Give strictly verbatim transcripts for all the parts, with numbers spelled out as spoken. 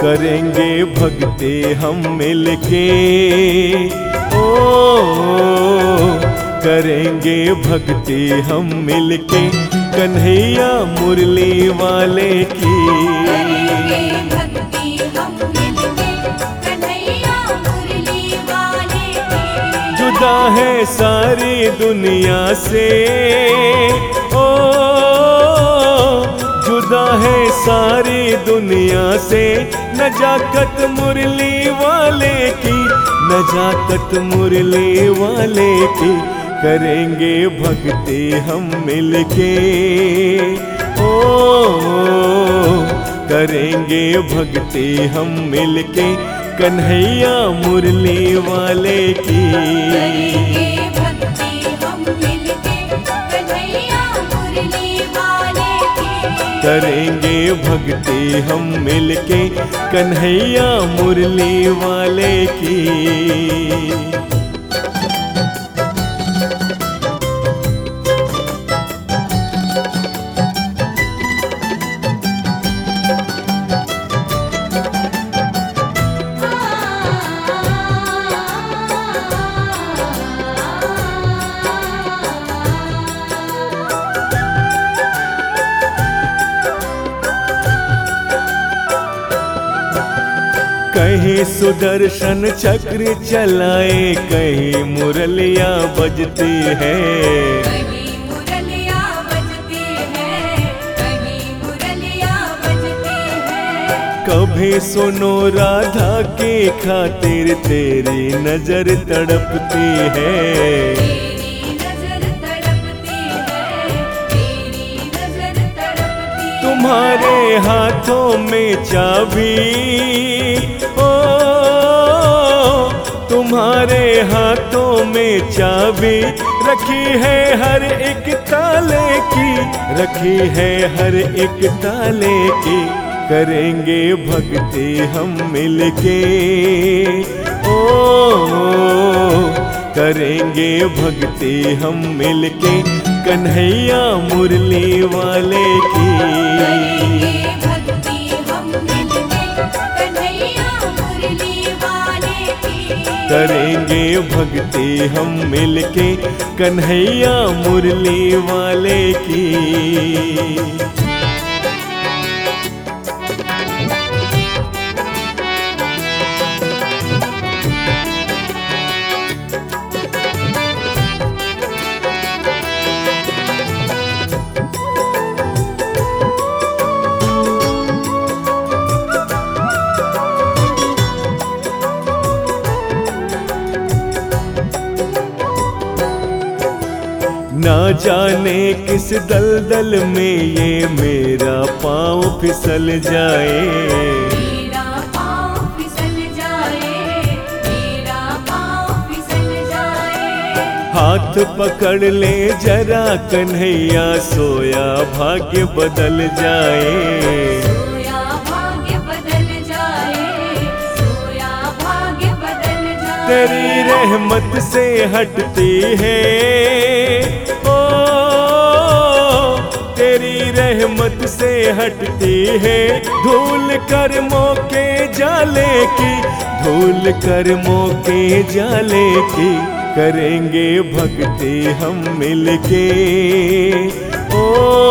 करेंगे भक्ति हम मिलके, ओ करेंगे भक्ति हम मिलके कन्हैया मुरली वाले की। करेंगे भक्ति हम मिलके कन्हैया मुरली वाले की। जुदा है सारी दुनिया से, ओ जुदा है सारी दुनिया से नजाकत मुरली वाले की, नजाकत मुरली वाले की। करेंगे भक्ति हम मिलके, ओ करेंगे भक्ति हम मिलके कन्हैया मुरली वाले की। करेंगे भक्ति हम मिलके कन्हैया मुरली वाले की। करेंगे भक्ति हम मिलके कन्हैया मुरली वाले की। कहीं सुदर्शन चक्र चलाए, कहीं मुरलिया बजती है, कहीं मुरलिया बजती है, कहीं मुरलिया बजती है। कभी सुनो राधा के खातिर तेरी नजर तड़पती है, तेरी नजर तड़पती है, तेरी नजर तड़पती है। तुम्हारे हाथों में चाबी, ओ तुम्हारे हाथों में चाबी रखी है हर एक ताले की, रखी है हर एक ताले की। करेंगे भक्ति हम मिलके, ओ करेंगे भक्ति हम मिलके कन्हैया मुरली वाले की। करेंगे भक्ति हम मिलके कन्हैया मुरली वाले की। करेंगे भक्ति हम मिलके कन्हैया मुरली वाले की। ना जाने किस दलदल में ये मेरा पाँव फिसल जाए, मेरा पाँव फिसल जाए, मेरा पाँव फिसल जाए। हाथ पकड़ ले जरा कन्हैया सोया भाग्य बदल जाए, सोया भाग्य बदल जाए, सोया भाग्य बदल जाए। तेरी रहमत से हटती है, ओ तेरी रहमत से हटती है धूल कर्मों के जाले की, धूल कर्मों के जाले की। करेंगे भक्ति हम मिलके, ओ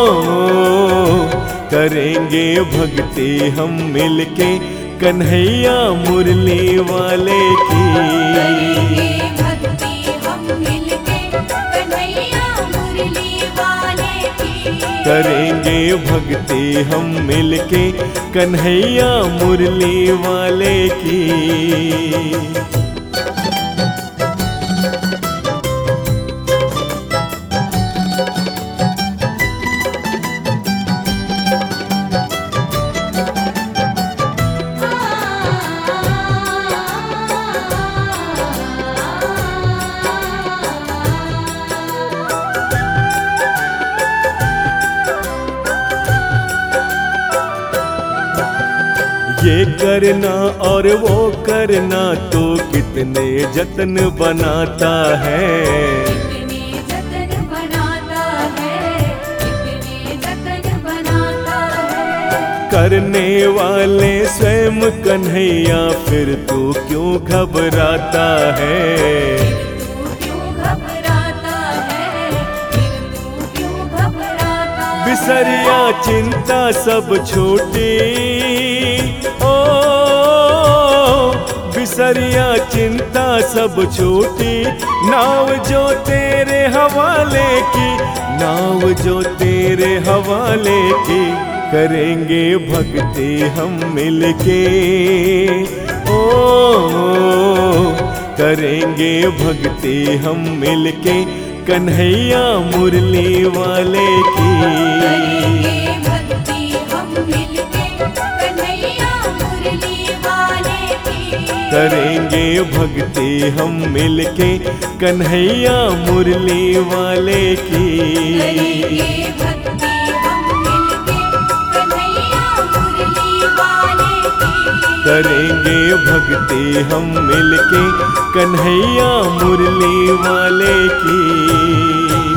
करेंगे भक्ति हम मिलके कन्हैया मुरली वाले की। करेंगे भक्ति हम मिलके कन्हैया मुरली वाले की। करेंगे भक्ति हम मिलके कन्हैया मुरली वाले की। ये करना और वो करना तो कितने जतन बनाता है, कितने जतन बनाता है, कितने जतन बनाता है। करने वाले स्वयं कन्हैया, फिर तू क्यों घबराता है? तू क्यों घबराता है? फिर तू क्यों घबराता है? बिसरिया चिंता सब छूटी, ओ बिसरिया चिंता सब छूटी, नाव जो तेरे हवाले की, नाव जो तेरे हवाले की, करेंगे भक्ति हम मिलके, ओ करेंगे भक्ति हम मिलके, कन्हैया मुरली वाले की। करेंगे भक्ति हम मिलके, कन्हैया मुरली वाले की। करेंगे भक्ति हम मिलके, कन्हैया मुरली वाले की। करेंगे भक्ति हम मिलके, कन्हैया मुरली वाले की। करेंगे भक्ति हम मिलके, कन्हैया मुरली वाले की।